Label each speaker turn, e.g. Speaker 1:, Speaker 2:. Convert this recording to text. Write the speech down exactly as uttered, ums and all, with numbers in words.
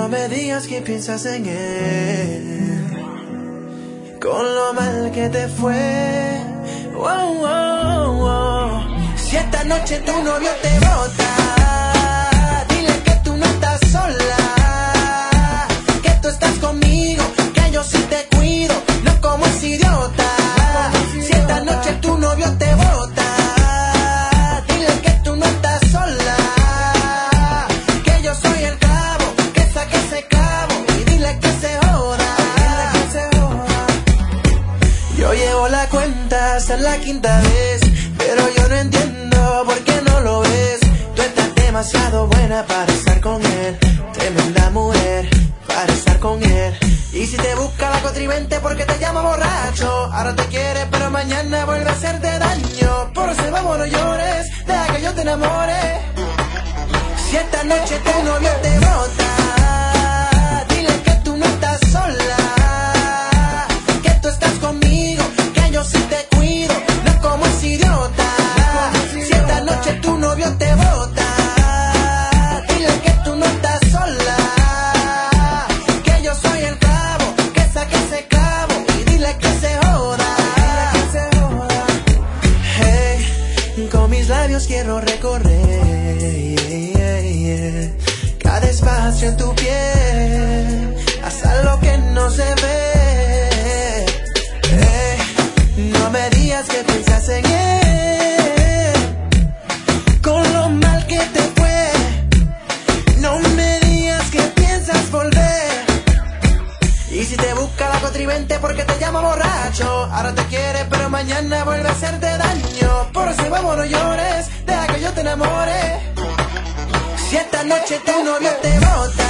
Speaker 1: No me digas que piensas en él, con lo mal que te fue. Wow, wow, wow. Si esta noche tu novio te bota, dile que tú no estás sola, que tú estás conmigo, que yo sí te cuido, no como ese idiota. Si esta noche tu novio te bota, dile que tú no estás sola, que yo soy el clavo, que saque ese cabo, y dile que se joda. Yo llevo la cuenta hasta la quinta vez, pero yo no entiendo por qué no lo ves. Tú estás demasiado buena para estar con él, tremenda mujer para estar con él. Y si te busca la contrivente porque te llama borracho, ahora te quiere pero mañana vuelve a hacerte daño. Por eso vamos, no llores, deja que yo te enamore. Si esta noche tu novio te bota, dile que tú no estás sola, que tú estás conmigo, que yo sí te cuido, no como ese idiota. Si esta noche tu novio te bota, dile que tú no estás sola, que yo soy el clavo, que saque ese clavo, y dile que se joda. Hey, con mis labios quiero recorrer cada espacio en tu piel, hasta lo que no se ve. Hey, no me digas que piensas en él, con lo mal que te fue. No me digas que piensas volver. Y si te busca la contrivente porque te llama borracho, ahora te quiere pero mañana vuelve a hacerte daño. Por eso vamos, no llores, deja que yo te enamore. Si esta noche tu novio te bota,